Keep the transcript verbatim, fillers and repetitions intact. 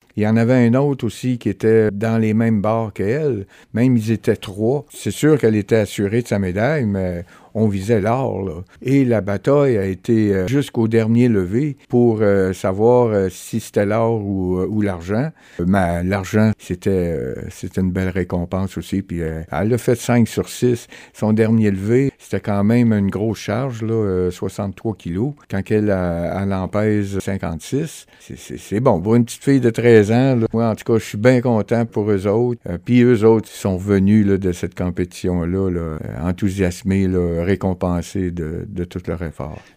Il y en avait un autre aussi qui était dans les mêmes bars qu'elle. Même ils étaient trois. C'est sûr qu'elle était assurée de sa médaille, mais on visait l'or, là. Et la bataille a été euh, jusqu'au dernier levé pour euh, savoir euh, si c'était l'or ou, euh, ou l'argent. Mais l'argent, c'était, euh, c'était une belle récompense aussi. Puis euh, elle a fait cinq sur six. Son dernier levé, c'était quand même une grosse charge, là, euh, soixante-trois kilos. Quand elle, a, elle en pèse cinquante-six, c'est, c'est, c'est bon. Pour une petite fille de treize ans, là, moi, en tout cas, je suis bien content pour eux autres. Euh, puis eux autres sont venus là, de cette compétition-là, là, enthousiasmés, là, récompensés de, de tout leur effort.